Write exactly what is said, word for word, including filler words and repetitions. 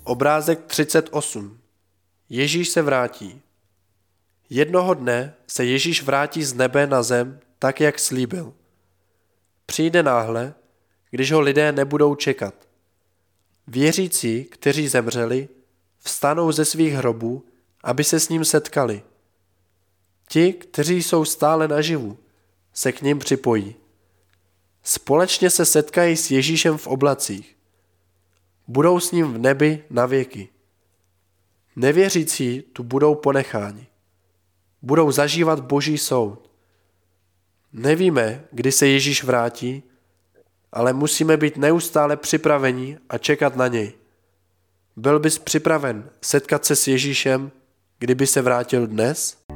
Obrázek třicet osm. Ježíš se vrátí. Jednoho dne se Ježíš vrátí z nebe na zem tak, jak slíbil. Přijde náhle, když ho lidé nebudou čekat. Věřící, kteří zemřeli, vstanou ze svých hrobů, aby se s ním setkali. Ti, kteří jsou stále naživu, se k ním připojí. Společně se setkají s Ježíšem v oblacích. Budou s ním v nebi na věky. Nevěřící tu budou ponecháni. Budou zažívat Boží soud. Nevíme, kdy se Ježíš vrátí, ale musíme být neustále připraveni a čekat na něj. Byl bys připraven setkat se s Ježíšem, kdyby se vrátil dnes?